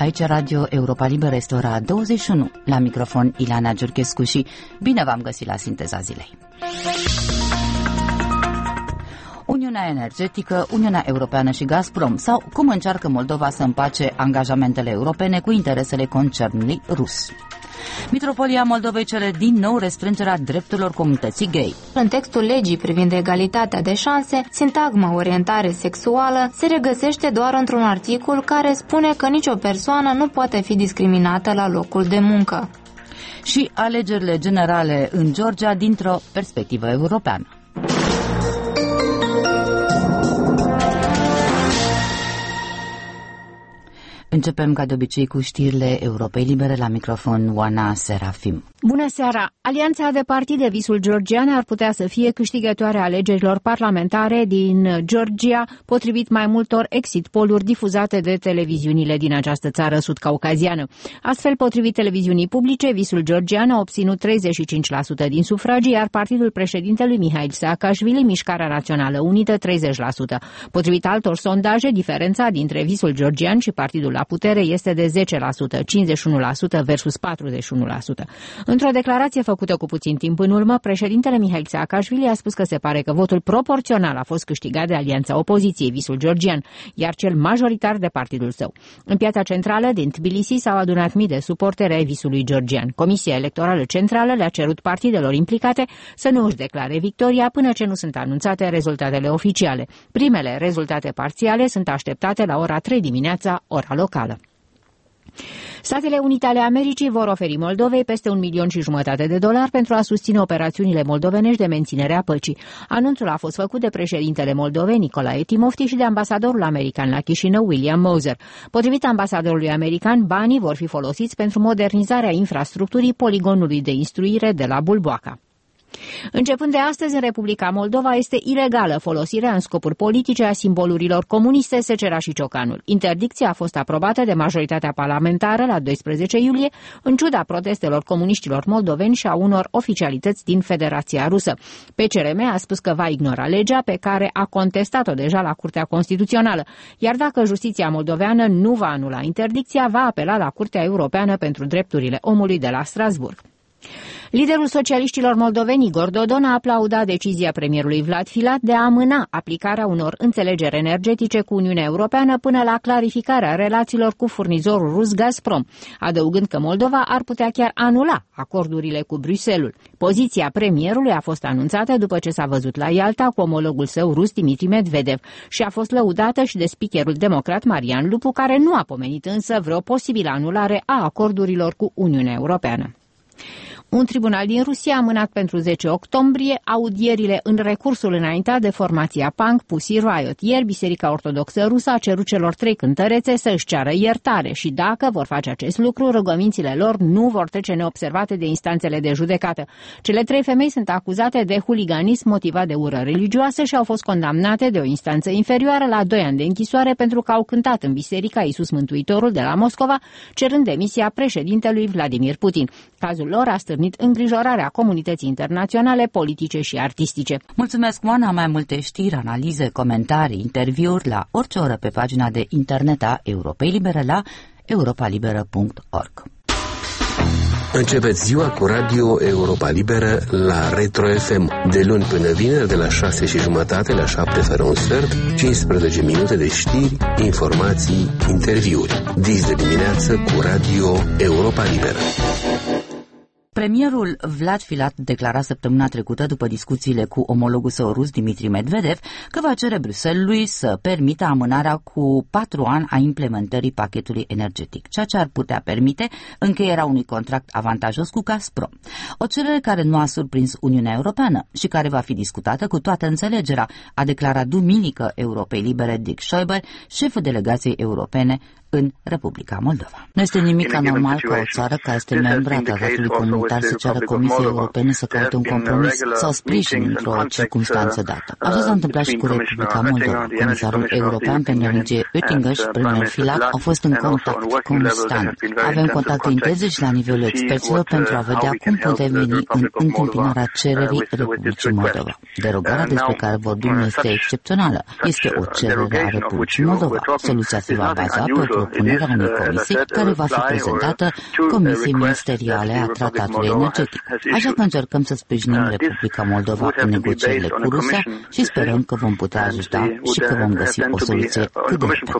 aici Radio Europa Liberă, este ora 21. La microfon Ileana Giurchescu și bine v-am găsit la Sinteza Zilei. Uniunea Energetică, Uniunea Europeană și Gazprom, sau cum încearcă Moldova să împace angajamentele europene cu interesele concernului rus. Mitropolia Moldovei cere din nou restrângerea drepturilor comunității gay. În textul legii privind egalitatea de șanse, sintagma orientare sexuală se regăsește doar într-un articol care spune că nicio persoană nu poate fi discriminată la locul de muncă. Și alegerile generale în Georgia dintr-o perspectivă europeană. Începem ca de obicei cu știrile Europei Libere, la microfon Oana Serafim. Bună seara! Alianța de partide Visul Georgian ar putea să fie câștigătoarea alegerilor parlamentare din Georgia, potrivit mai multor exit poll-uri difuzate de televiziunile din această țară sud-caucaziană. Astfel, potrivit televiziunii publice, Visul Georgian a obținut 35% din sufragii, iar partidul președintelui Mihail Saakashvili, Mișcarea Națională Unită, 30%. Potrivit altor sondaje, diferența dintre Visul Georgian și partidul la putere este de 10%, 51% versus 41%. Într-o declarație făcută cu puțin timp în urmă, președintele Mihail Saakashvili a spus că se pare că votul proporțional a fost câștigat de alianța opoziției, Visul Georgian, iar cel majoritar de partidul său. În piața centrală din Tbilisi s-au adunat mii de suporteri ai Visului Georgian. Comisia Electorală Centrală le-a cerut partidelor implicate să nu își declare victoria până ce nu sunt anunțate rezultatele oficiale. Primele rezultate parțiale sunt așteptate la ora 3 dimineața, ora locală. Statele Unite ale Americii vor oferi Moldovei peste $1,5 milion pentru a susține operațiunile moldovenești de menținere a păcii. Anunțul a fost făcut de președintele Moldovei, Nicolae Timofti, și de ambasadorul american la Chișinău, William Moser. Potrivit ambasadorului american, banii vor fi folosiți pentru modernizarea infrastructurii poligonului de instruire de la Bulboaca. Începând de astăzi, în Republica Moldova este ilegală folosirea în scopuri politice a simbolurilor comuniste, Secera și Ciocanul. Interdicția a fost aprobată de majoritatea parlamentară la 12 iulie, în ciuda protestelor comuniștilor moldoveni și a unor oficialități din Federația Rusă. PCRM a spus că va ignora legea pe care a contestat-o deja la Curtea Constituțională, iar dacă justiția moldoveană nu va anula interdicția, va apela la Curtea Europeană pentru Drepturile Omului de la Strasbourg. Liderul socialiștilor moldoveni, Igor Dodon, a aplaudat decizia premierului Vlad Filat de a amâna aplicarea unor înțelegeri energetice cu Uniunea Europeană până la clarificarea relațiilor cu furnizorul rus Gazprom, adăugând că Moldova ar putea chiar anula acordurile cu Bruxelles. Poziția premierului a fost anunțată după ce s-a văzut la Ialta cu omologul său rus Dmitri Medvedev și a fost lăudată și de speakerul democrat Marian Lupu, care nu a pomenit însă vreo posibilă anulare a acordurilor cu Uniunea Europeană. Un tribunal din Rusia a amânat pentru 10 octombrie audierile în recursul înaintat de formația punk Pussy Riot. Ieri, Biserica Ortodoxă Rusă a cerut celor 3 cântărețe să își ceară iertare și dacă vor face acest lucru, rugămințile lor nu vor trece neobservate de instanțele de judecată. Cele 3 femei sunt acuzate de huliganism motivat de ură religioasă și au fost condamnate de o instanță inferioară la 2 ani de închisoare pentru că au cântat în Biserica Iisus Mântuitorul de la Moscova, cerând demisia președintelui Vladimir Putin. Cazul lor a stârnit îngrijorarea comunității internaționale, politice și artistice. Mulțumesc, Oana. Mai multe știri, analize, comentarii, interviuri la orice oră pe pagina de internet a Europei Libere la europalibera.org. Începeți ziua cu Radio Europa Liberă la Retro FM, de luni până vineri, de la 6:30 la 7:45, 15 minute de știri, informații, interviuri. Dis de dimineață cu Radio Europa Liberă. Premierul Vlad Filat declara săptămâna trecută, după discuțiile cu omologul său rus Dmitri Medvedev, că va cere Bruxellesului să permită amânarea cu 4 ani a implementării pachetului energetic, ceea ce ar putea permite încheierea unui contract avantajos cu Gazprom. O cerere care nu a surprins Uniunea Europeană și care va fi discutată cu toată înțelegerea, a declarat duminică Europei Libere Dick Schäuble, șeful delegației europene în Republica Moldova. Nu este nimic anormal ca o țară care este membra a tratatului comunitar să ceară Comisiei Europene să caute un compromis sau sprijin într-o circunstanță dată. Așa s-a întâmplat și cu Republica Moldova. Comisarul european pentru energie Oettinger și premierul Filat au fost în contact constant. Avem contacte intense și la nivelul experților pentru a vedea cum putem veni în întâmpinarea cererii Republicii Moldova. Derogarea despre care vorbim este excepțională. Este o cerere a Republicii Moldova. Soluția se va baza pe propunerea unei comisii care va fi prezentată Comisiei Ministeriale a Tratatului Energetic. Așa că încercăm să sprijinim Republica Moldova în negocierile cu Rusia și sperăm că vom putea ajuta și că vom găsi o soluție cât de repede.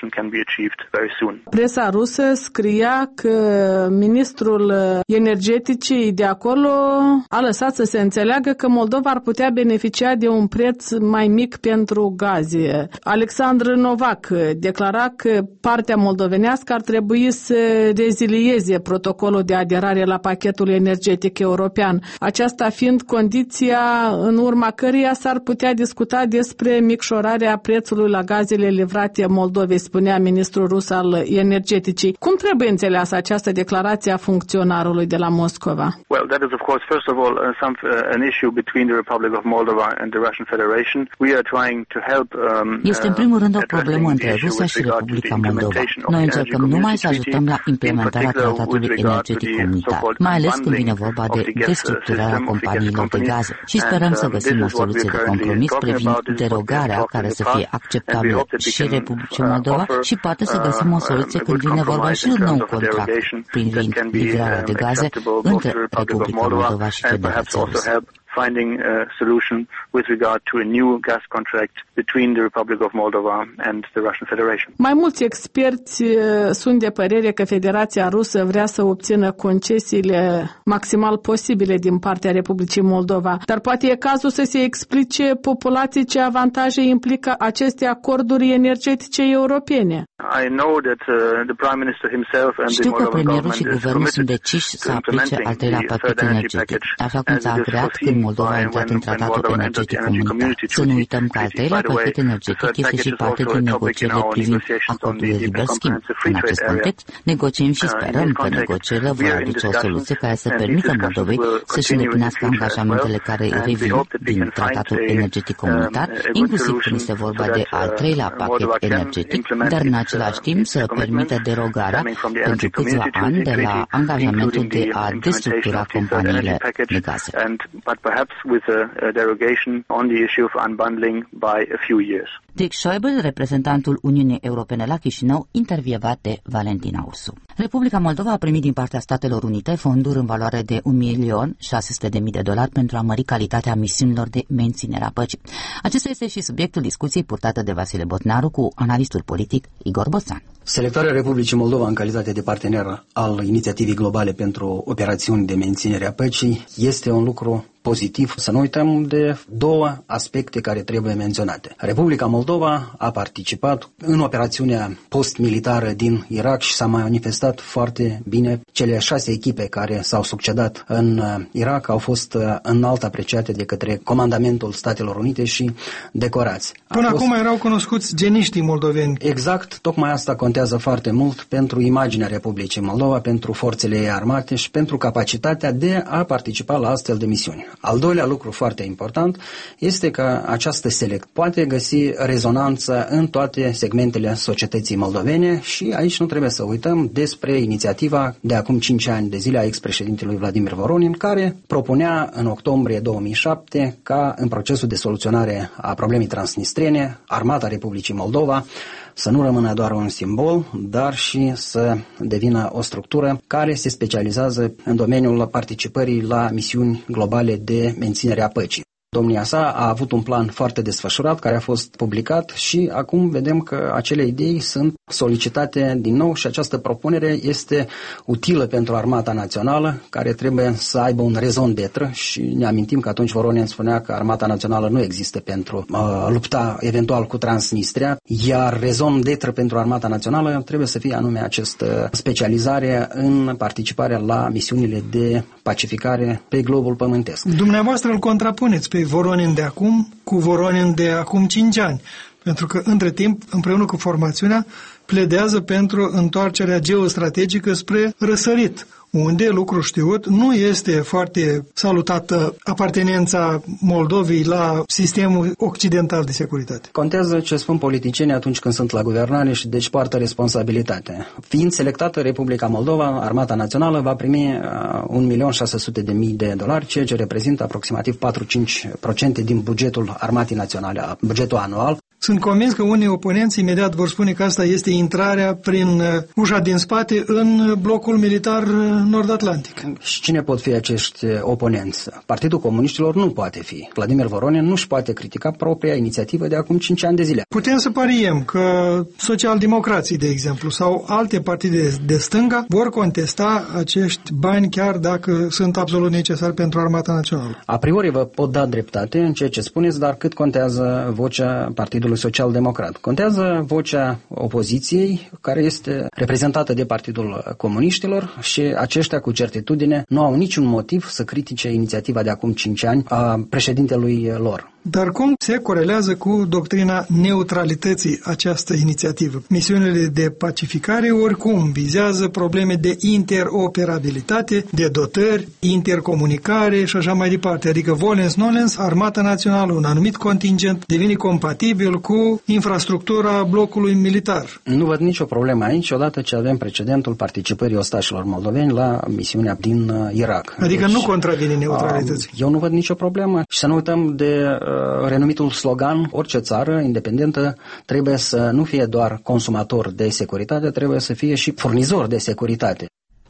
Presa rusă scria că ministrul energeticii de acolo a lăsat să se înțeleagă că Moldova ar putea beneficia de un preț mai mic pentru gaze. Alexandru Novak declara că partea moldovenească ar trebui să rezilieze protocolul de aderare la pachetul energetic european, aceasta fiind condiția în urma căreia s-ar putea discuta despre micșorarea prețului la gazele livrate Moldovei, spunea ministrul rus al energeticii. Cum trebuie înțeleasă această declarație a funcționarului de la Moscova? Well, that is of course first of all an issue between the Republic of Moldova and the Russian Federation. We are trying to help Este în primul rând o problemă între Rusia și Republica Moldova. Noi încercăm numai să ajutăm la implementarea tratatului energetic comunitar, mai ales când vine vorba de destructurarea companiilor de gaze și sperăm să găsim o soluție de compromis privind derogarea care să fie acceptabilă și Republicii Moldova și poate să găsim o soluție când vine vorba și un nou contract privind livrarea de gaze între Republica Moldova și Federația Rusă. Finding a solution with regard to a new gas contract between the Republic of Moldova and the Russian Federation. Mai mulți experți sunt de părere că Federația Rusă vrea să obțină concesiile maximal posibile din partea Republicii Moldova, dar poate e cazul să se explice populației ce avantaje implică aceste acorduri energetice europene. Știu că premierul și guvernul sunt deciși să aplice al treilea pachet energetic, așa cum s-a creat când Moldova a intrat în tratatul energetic comunitar. Să nu uităm că al treilea pachet energetic este și parte din negocierile privind acordul de liber schimb. În acest context, negociem și sperăm că negocierile vor aduce o soluție care să permită Moldovei să-și îndeplinească angajamentele care revin din tratatul energetic comunitar, inclusiv când este vorba de al treilea pachet energetic, dar în același timp să permită derogarea pentru câțiva ani de la angajamentul de a destructura companiile de gaze. Perhaps with a derogation on the issue of unbundling by a few years. Dick Schäuble, reprezentantul Uniunii Europene la Chișinău, intervievat de Valentina Ursu. Republica Moldova a primit din partea Statelor Unite fonduri în valoare de $1.600.000 pentru a mări calitatea misiunilor de menținere a păcii. Acesta este și subiectul discuției purtate de Vasile Botnaru cu analistul politic Igor Boțan. Selectarea Republicii Moldova în calitate de partener al inițiativei globale pentru operațiuni de menținere a păcii este un lucru pozitiv. Să nu uităm de două aspecte care trebuie menționate. Republica Moldova a participat în operațiunea post-militară din Irak și s-a manifestat foarte bine. Cele 6 echipe care s-au succedat în Irak au fost înalt apreciate de către Comandamentul Statelor Unite și decorați. Până acum erau cunoscuți geniștii moldoveni. Exact, tocmai asta contează foarte mult pentru imaginea Republicii Moldova, pentru forțele ei armate și pentru capacitatea de a participa la astfel de misiuni. Al doilea lucru foarte important este că această select poate găsi rezonanță în toate segmentele societății moldovene și aici nu trebuie să uităm despre inițiativa de acum 5 ani de zile a ex-președintelui Vladimir Voronin, care propunea în octombrie 2007 ca în procesul de soluționare a problemei transnistrene, Armata Republicii Moldova să nu rămână doar un simbol, dar și să devină o structură care se specializează în domeniul participării la misiuni globale de menținere a păcii. Domnia sa a avut un plan foarte desfășurat care a fost publicat și acum vedem că acele idei sunt solicitate din nou și această propunere este utilă pentru Armata Națională, care trebuie să aibă un rezon d'etre și ne amintim că atunci Voronin spunea că Armata Națională nu există pentru a lupta eventual cu Transnistria, iar rezon d'etre pentru Armata Națională trebuie să fie anume această specializare în participarea la misiunile de pacificare pe globul pământesc. Dumneavoastră îl contrapuneți pe Voronin de acum cu Voronin de acum 5 ani, pentru că între timp, împreună cu formațiunea, pledează pentru întoarcerea geostrategică spre răsărit, unde, lucru știut, nu este foarte salutată apartenența Moldovei la sistemul occidental de securitate. Contează ce spun politicienii atunci când sunt la guvernare și deci poartă responsabilitate. Fiind selectată Republica Moldova, Armata Națională va primi $1.600.000, ceea ce reprezintă aproximativ 4-5% din bugetul Armatei Naționale, bugetul anual. Sunt convins că unii oponenți imediat vor spune că asta este intrarea prin ușa din spate în blocul militar nord-atlantic. Și cine pot fi acești oponenți? Partidul Comuniștilor nu poate fi. Vladimir Voronin nu își poate critica propria inițiativă de acum 5 ani de zile. Putem să pariem că socialdemocrații, de exemplu, sau alte partide de stânga vor contesta acești bani chiar dacă sunt absolut necesari pentru Armata Națională. A priori vă pot da dreptate în ceea ce spuneți, dar cât contează vocea Partidului Social-Democrat? Contează vocea opoziției, care este reprezentată de Partidul Comuniștilor, și aceștia cu certitudine nu au niciun motiv să critique inițiativa de acum 5 ani a președintelui lor. Dar cum se corelează cu doctrina neutralității această inițiativă? Misiunile de pacificare oricum vizează probleme de interoperabilitate, de dotări, intercomunicare și așa mai departe. Adică volens-nolens, Armata Națională, un anumit contingent, devine compatibil cu infrastructura blocului militar. Nu văd nicio problemă aici, odată ce avem precedentul participării ostașilor moldoveni la misiunea din Irak. Adică deci, nu contravine neutralității. Eu nu văd nicio problemă. Și să nu uităm de renumitul slogan: orice țară independentă trebuie să nu fie doar consumator de securitate, trebuie să fie și furnizor de securitate.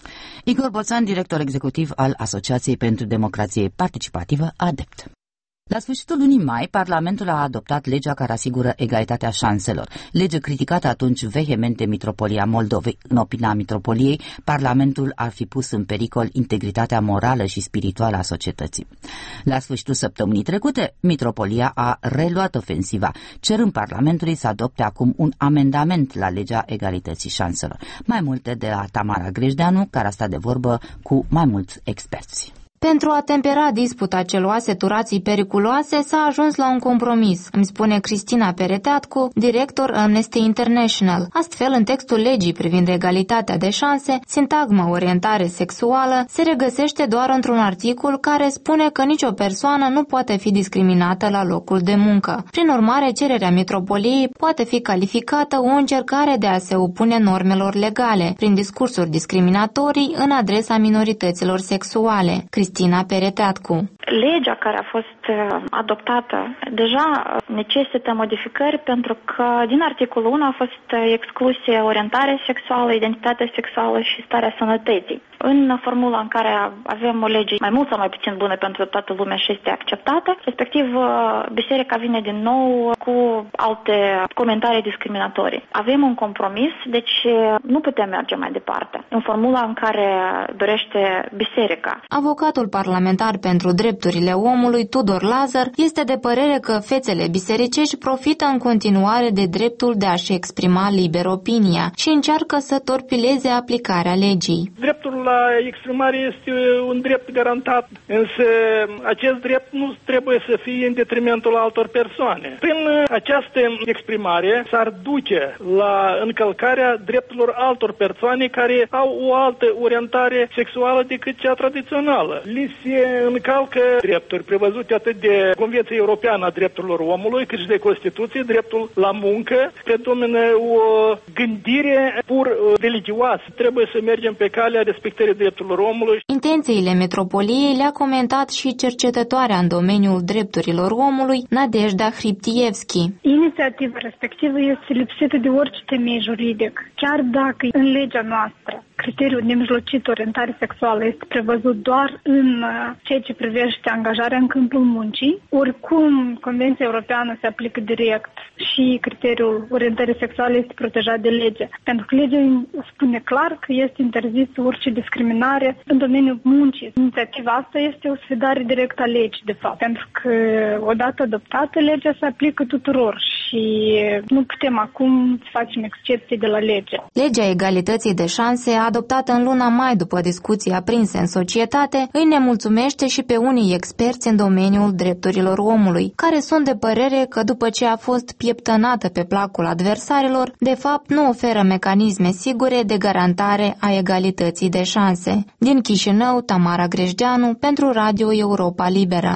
Igor Boțan, director executiv al Asociației pentru Democrație Participativă, ADEPT. La sfârșitul lunii mai, Parlamentul a adoptat legea care asigură egalitatea șanselor, lege criticată atunci vehement de Mitropolia Moldovei. În opinia Mitropoliei, Parlamentul ar fi pus în pericol integritatea morală și spirituală a societății. La sfârșitul săptămânii trecute, Mitropolia a reluat ofensiva, cerând Parlamentului să adopte acum un amendament la legea egalității șanselor. Mai multe de la Tamara Grejdeanu, care a stat de vorbă cu mai mulți experți. Pentru a tempera disputa ce luase turații periculoase, s-a ajuns la un compromis, îmi spune Cristina Pereteatcu, director Amnesty International. Astfel, în textul legii privind egalitatea de șanse, sintagma orientare sexuală se regăsește doar într-un articol care spune că nicio persoană nu poate fi discriminată la locul de muncă. Prin urmare, cererea Mitropoliei poate fi calificată o încercare de a se opune normelor legale, prin discursuri discriminatorii în adresa minorităților sexuale. Cristina Pereteatcu. Legea care a fost adoptată deja necesită modificări pentru că din articolul 1 a fost excluse orientarea sexuală, identitatea sexuală și starea sănătății. În formula în care avem o lege mai mult sau mai puțin bună pentru toată lumea și este acceptată, respectiv biserica vine din nou cu alte comentarii discriminatorii. Avem un compromis, deci nu putem merge mai departe în formula în care dorește biserica. Avocatul parlamentar pentru drepturile omului, Tudor Lazar, este de părere că fețele bisericești profită în continuare de dreptul de a-și exprima liber opinia și încearcă să torpileze aplicarea legii. Dreptul la exprimare este un drept garantat, însă acest drept nu trebuie să fie în detrimentul altor persoane. Prin această exprimare s-ar duce la încălcarea drepturilor altor persoane care au o altă orientare sexuală decât cea tradițională. Li se încalcă drepturi prevăzute atât de Convenția Europeană a Drepturilor Omului, cât și de Constituție, dreptul la muncă. Predomină o gândire pur religioasă. Trebuie să mergem pe calea respectării drepturilor omului. Intențiile Metropoliei le-a comentat și cercetătoarea în domeniul drepturilor omului, Nadejda Hriptievski. Inițiativa respectivă este lipsită de orice temei juridic. Chiar dacă în legea noastră criteriul nemijlocit orientare sexuală este prevăzut doar în ceea ce privește angajarea în câmpul muncii, oricum Convenția Europeană se aplică direct și criteriul orientării sexuale este protejat de lege. Pentru că legea spune clar că este interzis orice discriminare în domeniul muncii. Inițiativa asta este o sfidare directă a legii, de fapt, pentru că odată adoptată, legea se aplică tuturor și nu putem acum să facem excepții de la lege. Legea egalității de șanse, adoptată în luna mai după discuții aprinse în societate, îi nemulțumește și pe unii experți în domeniul drepturilor omului, care sunt de părere că după ce a fost pieptănată pe placul adversarilor, de fapt nu oferă mecanisme sigure de garantare a egalității de șanse. Din Chișinău, Tamara Grejdeanu, pentru Radio Europa Liberă.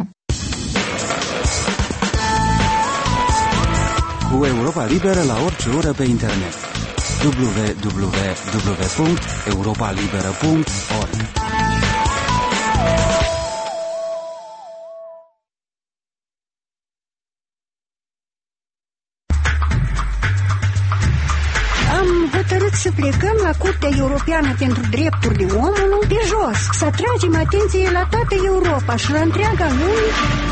Cu Europa Liberă la orice oră pe internet. www.europalibera.org să plecăm la Curtea Europeană pentru Drepturile Omului pe jos, să atragem atenție la toată Europa și la întreaga lume.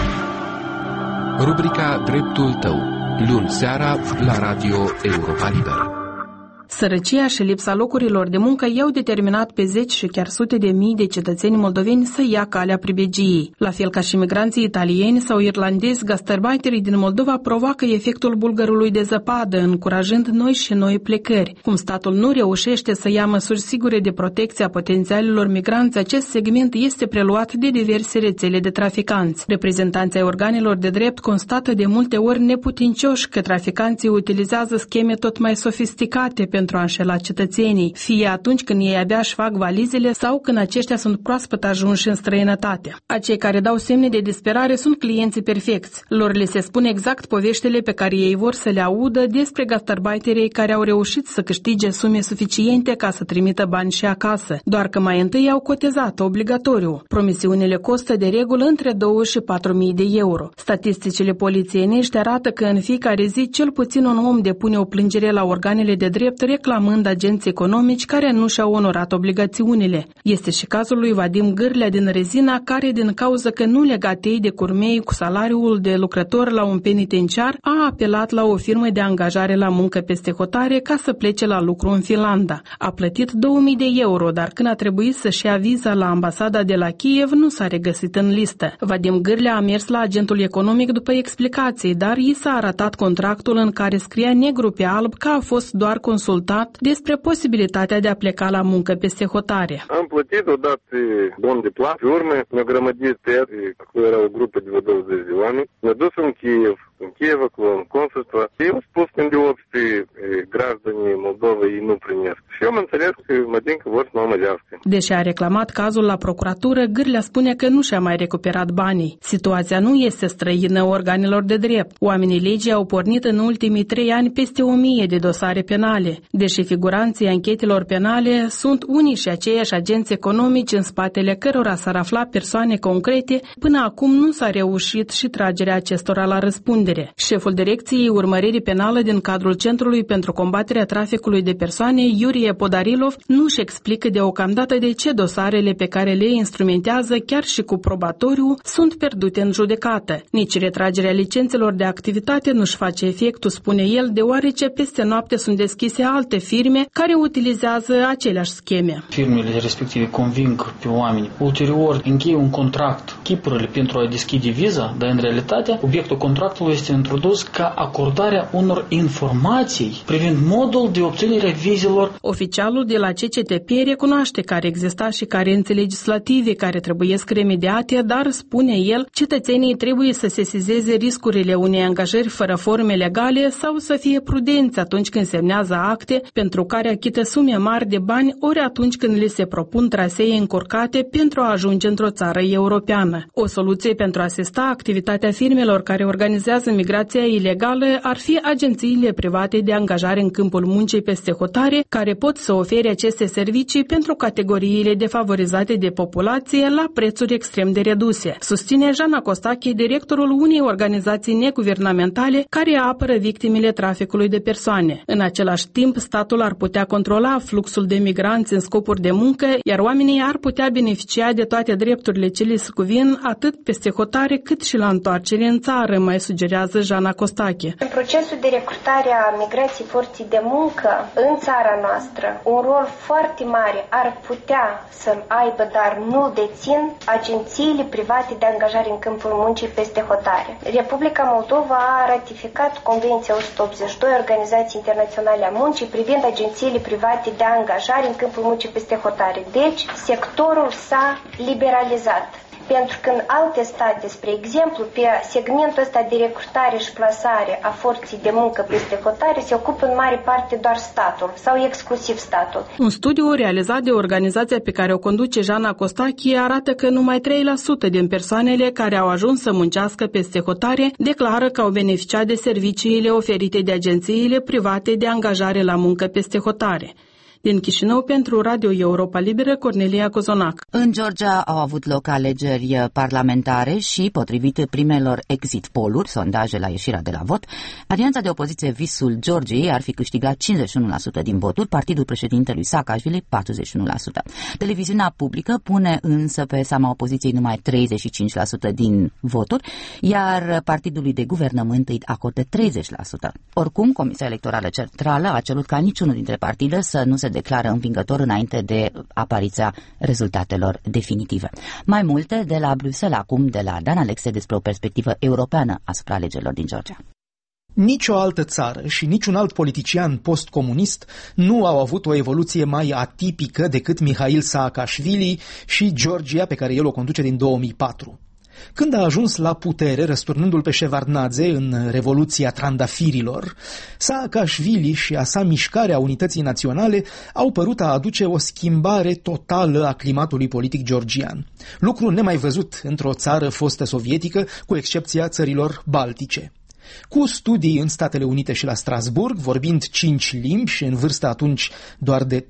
Rubrica Dreptul tău, luni seara la Radio Europa Liberă. Sărăcia și lipsa locurilor de muncă i-au determinat pe zeci și chiar sute de mii de cetățeni moldoveni să ia calea pribegiei. La fel ca și migranții italieni sau irlandezi, gastarbeiterii din Moldova provoacă efectul bulgărului de zăpadă, încurajând noi și noi plecări. Cum statul nu reușește să ia măsuri sigure de protecție a potențialilor migranți, acest segment este preluat de diverse rețele de traficanți. Reprezentanții ai organelor de drept constată de multe ori neputincioși că traficanții utilizează scheme tot mai sofisticate pentru a înșela cetățenii, fie atunci când ei abia își fac valizele sau când aceștia sunt proaspăt ajunși în străinătate. Acei care dau semne de disperare sunt clienții perfecți. Lor le se spune exact poveștile pe care ei vor să le audă despre gastarbeiterii care au reușit să câștige sume suficiente ca să trimită bani și acasă, doar că mai întâi au cotizat obligatoriu. Promisiunile costă de regulă între 2 și 4.000 de euro. Statisticile polițienești arată că în fiecare zi cel puțin un om depune o plângere la organele de drept reclamând agenți economici care nu și-au onorat obligațiunile. Este și cazul lui Vadim Gârlea din Rezina, care, din cauza că nu lega tei de curmei cu salariul de lucrător la un penitenciar, a apelat la o firmă de angajare la muncă peste hotare ca să plece la lucru în Finlanda. A plătit 2.000 de euro, dar când a trebuit să-și ia viza la ambasada de la Kiev, nu s-a regăsit în listă. Vadim Gârlea a mers la agentul economic după explicații, dar i s-a arătat contractul în care scria negru pe alb că a fost doar consultat despre posibilitatea de a pleca la muncă peste hotare. Am plătit odată bon de plată, pe urmă mi-a grămădit tăiat, acolo era o grupă de 20 de oameni, mi-a dus în Kiev, acolo în consulство. Ei au spus când de 800 gраждане Moldova ei nu primesc. Și eu am înțeles că mă din că vor să mă mărească. Deși a reclamat cazul la procuratură, Gârlea spune că nu și-a mai recuperat banii. Situația nu este străină organelor de drept. Oamenii legii au pornit în ultimii 3 ani peste 1000 de dosare penale. Deși figuranții anchetelor penale sunt unii și aceiași agenți economici în spatele cărora s-ar afla persoane concrete, până acum nu s-a reușit și tragerea acestora la răspundere. Șeful Direcției Urmăririi Penale din cadrul Centrului pentru combaterea traficului de persoane, Iurie Podarilov, nu-și explică deocamdată de ce dosarele pe care le instrumentează, chiar și cu probatoriu, sunt pierdute în judecată. Nici retragerea licențelor de activitate nu-și face efectul, spune el, deoarece peste noapte sunt deschise alte firme care utilizează aceleași scheme. Firmele respective conving pe oameni, ulterior încheie un contract, chipurile pentru a deschide viza, dar în realitate obiectul contractului este introdus ca acordarea unor informații privind modul de obținere a vizelor. Oficialul de la CCTP recunoaște că ar exista și carențe legislative care trebuiesc remediate, dar, spune el, cetățenii trebuie să sesizeze riscurile unei angajări fără forme legale sau să fie prudenți atunci când semnează acte pentru care achită sume mari de bani, ori atunci când li se propun trasee încurcate pentru a ajunge într-o țară europeană. O soluție pentru a asista activitatea firmelor care organizează migrația ilegală ar fi agențiile private de angajare în câmpul muncii peste hotare, care pot să ofere aceste servicii pentru categoriile defavorizate de populație la prețuri extrem de reduse, susține Jana Costache, directorul unei organizații neguvernamentale care apără victimele traficului de persoane. În același timp, statul ar putea controla fluxul de migranți în scopuri de muncă, iar oamenii ar putea beneficia de toate drepturile ce le se cuvin atât peste hotare cât și la întoarcere în țară, mai sugerează Jana Costache. În procesul de recrutare a migrației forței de muncă în țara noastră, un rol foarte mare ar putea să aibă, dar nu dețin, agențiile private de angajare în câmpul muncii peste hotare. Republica Moldova a ratificat Convenția 182 Organizației Internaționale a Muncii privind agențiile private de angajare în câmpul muncii peste hotare. Deci, sectorul s-a liberalizat. Pentru că în alte state, spre exemplu, pe segmentul ăsta de recrutare și plasare a forței de muncă peste hotare se ocupă în mare parte doar statul sau exclusiv statul. Un studiu realizat de organizația pe care o conduce Jana Costache arată că numai 3% din persoanele care au ajuns să muncească peste hotare declară că au beneficiat de serviciile oferite de agențiile private de angajare la muncă peste hotare. Din Chișinău, pentru Radio Europa Liberă, Cornelia Cozonac. În Georgia au avut loc alegeri parlamentare și, potrivit primelor exit poll-uri, sondaje la ieșirea de la vot, alianța de opoziție Visul Georgiei ar fi câștigat 51% din voturi, partidul președintelui Saakashvili 41%. Televiziunea publică pune însă pe seama opoziției numai 35% din voturi, iar partidului de guvernământ îi acordă 30%. Oricum, Comisia Electorală Centrală a cerut ca niciunul dintre partide să nu se declară învingător înainte de apariția rezultatelor definitive. Mai multe de la Bruxelles acum, de la Dan Alexe, despre o perspectivă europeană asupra alegerilor din Georgia. Nicio altă țară și niciun alt politician postcomunist nu au avut o evoluție mai atipică decât Mihail Saakashvili și Georgia, pe care el o conduce din 2004. Când a ajuns la putere, răsturnându-l pe Shevardnadze în Revoluția Trandafirilor, Saakashvili și a sa mișcare a unității naționale au părut a aduce o schimbare totală a climatului politic georgian. Lucru nemai văzut într-o țară fostă sovietică, cu excepția țărilor baltice. Cu studii în Statele Unite și la Strasburg, vorbind 5 limbi și în vârstă atunci doar de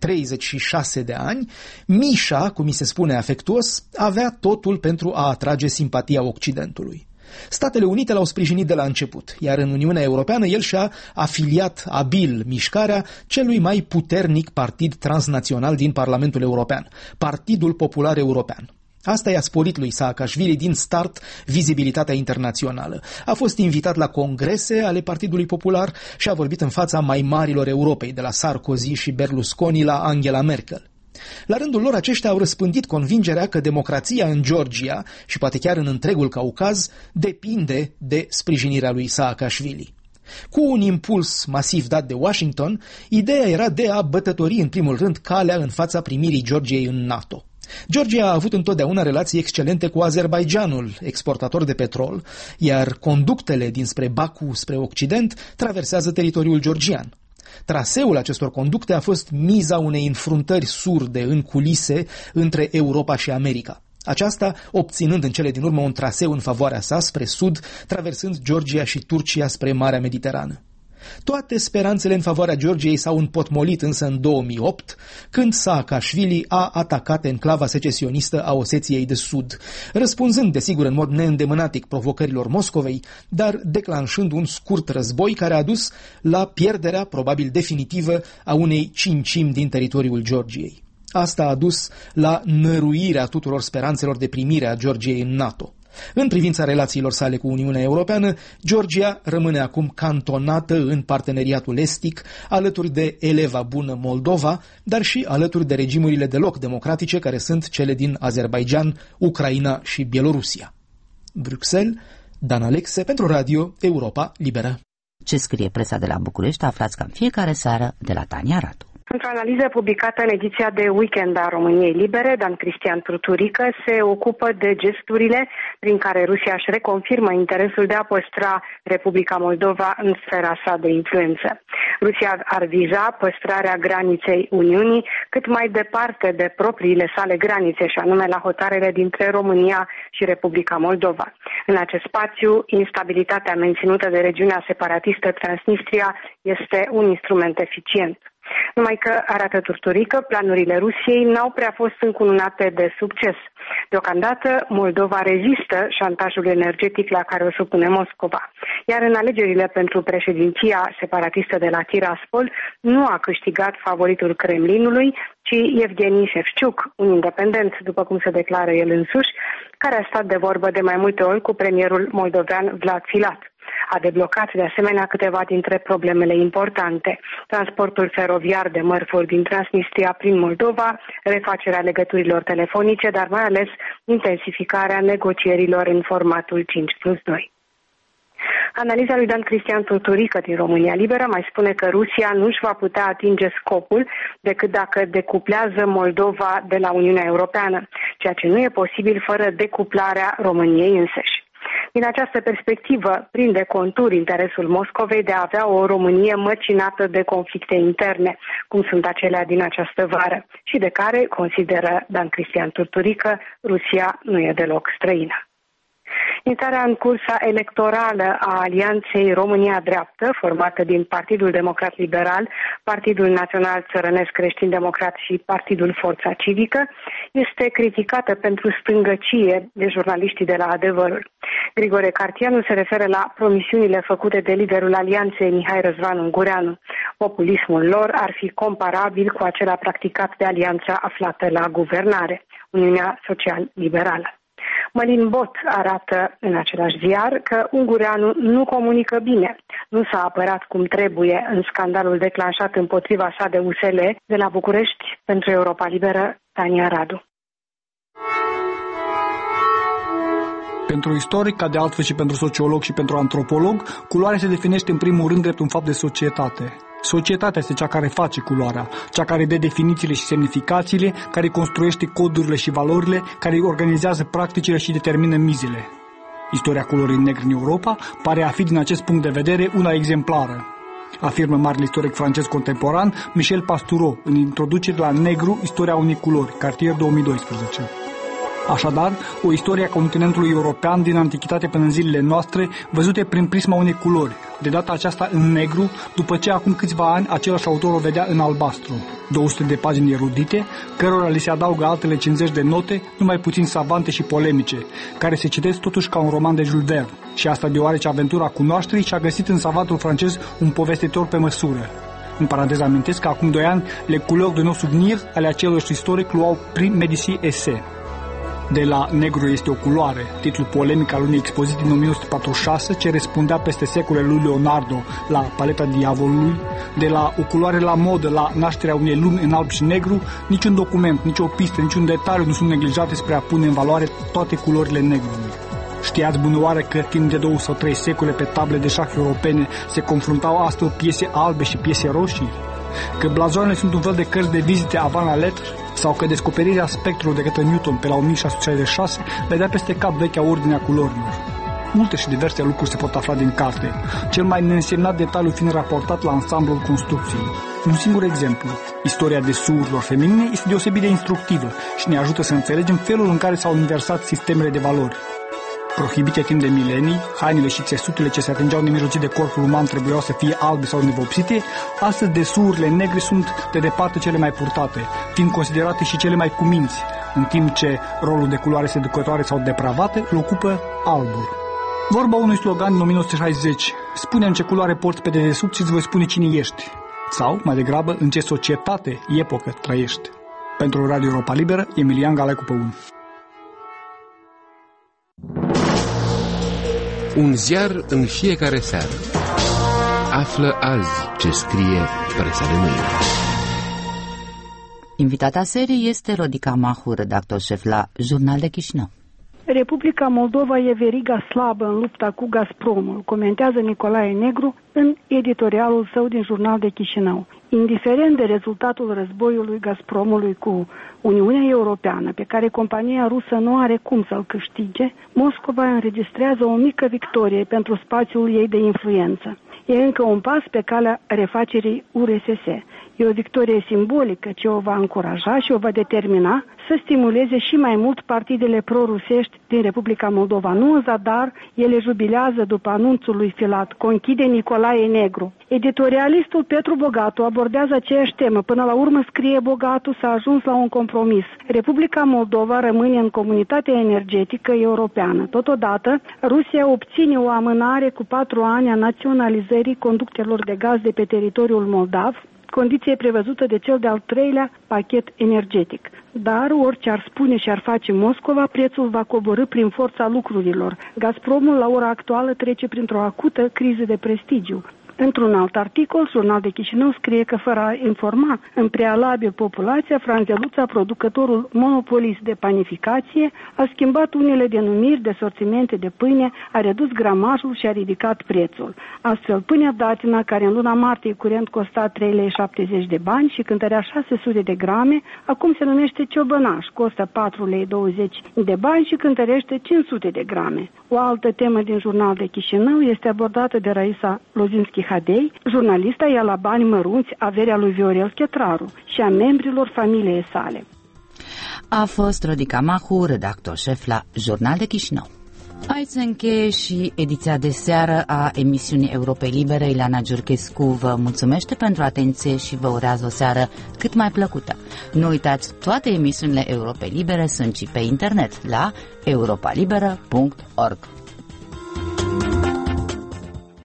36 de ani, Misha, cum mi se spune afectuos, avea totul pentru a atrage simpatia Occidentului. Statele Unite l-au sprijinit de la început, iar în Uniunea Europeană el și-a afiliat abil mișcarea celui mai puternic partid transnațional din Parlamentul European, Partidul Popular European. Asta i-a sporit lui Saakashvili din start vizibilitatea internațională. A fost invitat la congrese ale Partidului Popular și a vorbit în fața mai marilor Europei, de la Sarkozy și Berlusconi la Angela Merkel. La rândul lor, aceștia au răspândit convingerea că democrația în Georgia și poate chiar în întregul Caucaz depinde de sprijinirea lui Saakashvili. Cu un impuls masiv dat de Washington, ideea era de a bătători în primul rând calea în fața primirii Georgiei în NATO. Georgia a avut întotdeauna relații excelente cu Azerbaidjanul, exportator de petrol, iar conductele dinspre Baku spre Occident traversează teritoriul georgian. Traseul acestor conducte a fost miza unei înfruntări surde în culise între Europa și America. Aceasta obținând în cele din urmă un traseu în favoarea sa spre sud, traversând Georgia și Turcia spre Marea Mediterană. Toate speranțele în favoarea Georgiei s-au împotmolit însă în 2008, când Saakashvili a atacat enclava secesionistă a Oseției de Sud, răspunzând desigur în mod neîndemânatic provocărilor Moscovei, dar declanșând un scurt război care a dus la pierderea probabil definitivă a unei cincimi din teritoriul Georgiei. Asta a dus la năruirea tuturor speranțelor de primire a Georgiei în NATO. În privința relațiilor sale cu Uniunea Europeană, Georgia rămâne acum cantonată în parteneriatul estic, alături de eleva bună Moldova, dar și alături de regimurile deloc democratice care sunt cele din Azerbaidjan, Ucraina și Bielorusia. Bruxelles, Dan Alexe pentru Radio Europa Liberă. Ce scrie presa de la București aflați ca în fiecare seară de la Tania Radu. Într-o analiză publicată în ediția de weekend a României Libere, Dan Cristian Turturică se ocupă de gesturile prin care Rusia își reconfirmă interesul de a păstra Republica Moldova în sfera sa de influență. Rusia ar viza păstrarea graniței Uniunii cât mai departe de propriile sale granițe, și anume la hotarele dintre România și Republica Moldova. În acest spațiu, instabilitatea menținută de regiunea separatistă Transnistria este un instrument eficient. Numai că, arată Turturică, planurile Rusiei n-au prea fost încununate de succes. Deocamdată, Moldova rezistă șantajul energetic la care o supune Moscova. Iar în alegerile pentru președinția separatistă de la Tiraspol nu a câștigat favoritul Kremlinului, ci Evgeni Shevchuk, un independent, după cum se declară el însuși, care a stat de vorbă de mai multe ori cu premierul moldovean Vlad Filat. A deblocat de asemenea câteva dintre problemele importante: transportul feroviar de mărfuri din Transnistria prin Moldova, refacerea legăturilor telefonice, dar mai ales intensificarea negocierilor în formatul 5+2. Analiza lui Dan Cristian Turturică din România Liberă mai spune că Rusia nu își va putea atinge scopul decât dacă decuplează Moldova de la Uniunea Europeană, ceea ce nu e posibil fără decuplarea României însăși. Din această perspectivă, prinde contur interesul Moscovei de a avea o Românie măcinată de conflicte interne, cum sunt acelea din această vară, și de care, consideră Dan Cristian Turturică, Rusia nu e deloc străină. Intrarea în cursa electorală a Alianței România Dreaptă, formată din Partidul Democrat Liberal, Partidul Național Țărănesc Creștin Democrat și Partidul Forța Civică, este criticată pentru stângăcie de jurnaliștii de la Adevărul. Grigore Cartianu se referă la promisiunile făcute de liderul Alianței Mihai Răzvan Ungureanu. Populismul lor ar fi comparabil cu acela practicat de alianța aflată la guvernare, Uniunea Social-Liberală. Mălin Bot arată în același ziar că Ungureanu nu comunică bine. Nu s-a apărat cum trebuie în scandalul declanșat împotriva sa de USL de la București. Pentru Europa Liberă, Tania Radu. Pentru istoric, ca de altfel și pentru sociolog și pentru antropolog, culoarea se definește în primul rând drept un fapt de societate. Societatea este cea care face culoarea, cea care dă definițiile și semnificațiile, care construiește codurile și valorile, care organizează practicile și determină mizele. Istoria culorii negre în Europa pare a fi din acest punct de vedere una exemplară, afirmă marele istoric francez contemporan Michel Pastoureau în introducere la Negru, istoria unei culori, Cartier 2012. Așadar, o istorie a continentului european din antichitate până în zilele noastre, văzute prin prisma unei culori, de data aceasta în negru, după ce acum câțiva ani același autor o vedea în albastru. 200 de pagini erudite, cărora li se adaugă altele 50 de note, numai puțin savante și polemice, care se citesc totuși ca un roman de Jules Verne, și asta deoarece aventura cunoașterii și-a găsit în savantul francez un povestitor pe măsură. În paranteză amintesc că acum 2 ani, le couleurs de nos souvenir ale aceluiași istoric luau prim Medici Essai. De la Negru este o culoare, titlul polemic al unei expoziții din 1946 ce răspundea peste secole lui Leonardo la Paleta Diavolului, de la o culoare la modă la nașterea unei lumi în alb și negru, niciun document, nicio pistă, niciun detaliu nu sunt neglijate spre a pune în valoare toate culorile negrului. Știați bunăoară că timp de 2 sau 3 secole pe table de șah europene se confruntau astfel piese albe și piese roșii? Că blazoanele sunt un fel de cărți de vizite avant la lettre? Sau că descoperirea spectrului de către Newton pe la 1666 vedea peste cap vechea ordine a culorilor? Multe și diverse lucruri se pot afla din carte, cel mai neînsemnat detaliu fiind raportat la ansamblul construcției. Un singur exemplu, istoria desurilor feminine este deosebit de instructivă și ne ajută să înțelegem felul în care s-au inversat sistemele de valori. Prohibite timp de milenii, hainele și țesutele ce se atingeau nemijlocit de corpul uman trebuiau să fie albe sau nevopsite, astăzi desurile negre sunt de departe cele mai purtate, fiind considerate și cele mai cuminți, în timp ce rolul de culoare seducătoare sau depravate îl ocupă albul. Vorba unui slogan din 1960, spune-mi ce culoare porți pe dedesubt și îți voi spune cine ești, sau, mai degrabă, în ce societate, epocă trăiești. Pentru Radio Europa Liberă, Emilian Galecu Păun. Un ziar în fiecare seară. Află azi ce scrie presa de mâine. Invitata serii este Rodica Mahu, redactor șef la Jurnal de Chișinău. Republica Moldova e veriga slabă în lupta cu Gazpromul, comentează Nicolae Negru în editorialul său din Jurnal de Chișinău. Indiferent de rezultatul războiului Gazpromului cu Uniunea Europeană, pe care compania rusă nu are cum să-l câștige, Moscova înregistrează o mică victorie pentru spațiul ei de influență. E încă un pas pe calea refacerii URSS. E o victorie simbolică ce o va încuraja și o va determina să stimuleze și mai mult partidele pro-rusești din Republica Moldova. Nu în zadar, ele jubilează după anunțul lui Filat, conchide Nicolae Negru. Editorialistul Petru Bogatu abordează aceeași temă. Până la urmă, scrie Bogatu, s-a ajuns la un compromis. Republica Moldova rămâne în comunitatea energetică europeană. Totodată, Rusia obține o amânare cu 4 ani a naționalizării conductelor de gaz de pe teritoriul moldav, condiție prevăzută de cel de-al 3-lea pachet energetic. Dar orice ar spune și ar face Moscova, prețul va coborî prin forța lucrurilor. Gazpromul la ora actuală trece printr-o acută criză de prestigiu. Într-un alt articol, Jurnal de Chișinău scrie că fără a informa în prealabil populația, Franzeluța, producătorul monopolist de panificație, a schimbat unele denumiri de sortimente de pâine, a redus gramajul și a ridicat prețul. Astfel, pâinea Datina, care în luna martie curent costa 3,70 lei și cântărea 600 de grame, acum se numește ciobănaș, costă 4,20 lei și cântărește 500 de grame. O altă temă din Jurnal de Chișinău este abordată de Raisa Lozinski-Hadei. Jurnalista ia la bani mărunți averea lui Viorel Chetraru și a membrilor familiei sale. A fost Rodica Mahu, redactor șef la Jurnal de Chișinău. Aici se încheie și ediția de seară a emisiunii Europei Libere. Ileana Giurchescu vă mulțumește pentru atenție și vă urează o seară cât mai plăcută. Nu uitați, toate emisiunile Europei Libere sunt și pe internet la europalibera.org.